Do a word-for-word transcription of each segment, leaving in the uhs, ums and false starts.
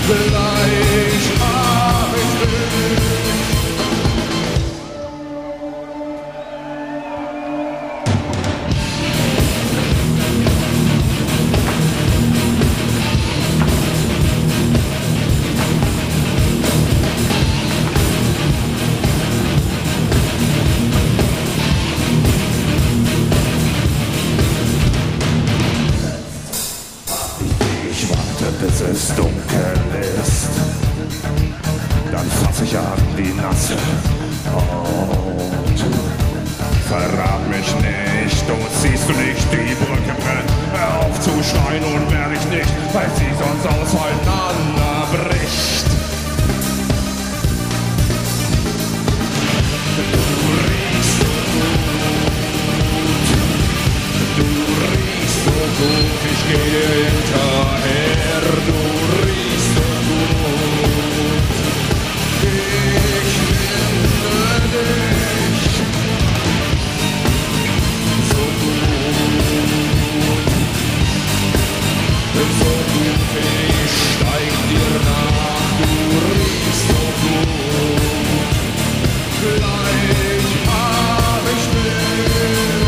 gleich hab ich dich. Bis es dunkel ist, dann fass ich an die nasse Haut. Verrat mich nicht, du siehst du nicht, die Brücke brennt. Hör auf zu schreien und werd ich nicht, weil sie sonst auseinanderbricht. Du riechst so gut, du riechst so gut, ich geh dir hinterher. Du riechst so gut, ich finde dich so gut, so gut, ich steig dir nach. Du riechst so gut, gleich hab ich dich.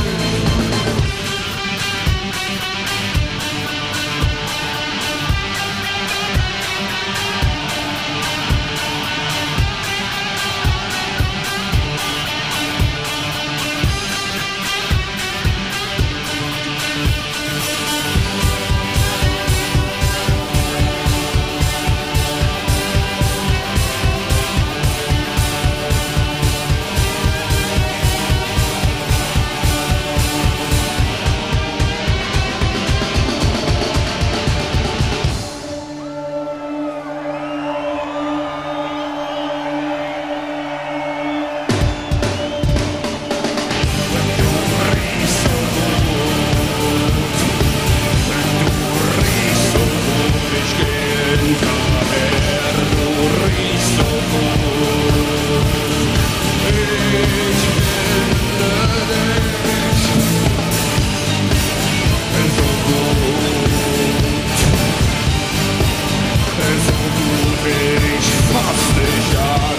Ich fass dich an.